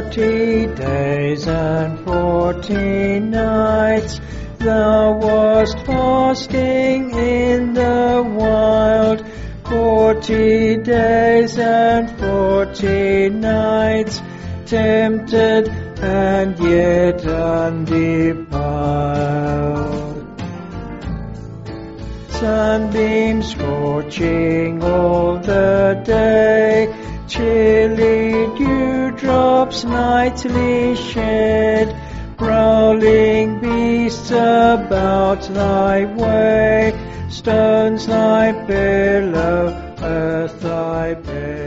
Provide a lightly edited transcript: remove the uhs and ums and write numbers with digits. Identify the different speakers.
Speaker 1: 40 days and 40 nights thou wast fasting in the wild. 40 days and 40 nights, tempted and yet undefiled. Sunbeams scorching all the day, chilly dewdrops nightly shed, prowling beasts about thy way, stones thy pillow, earth thy bed.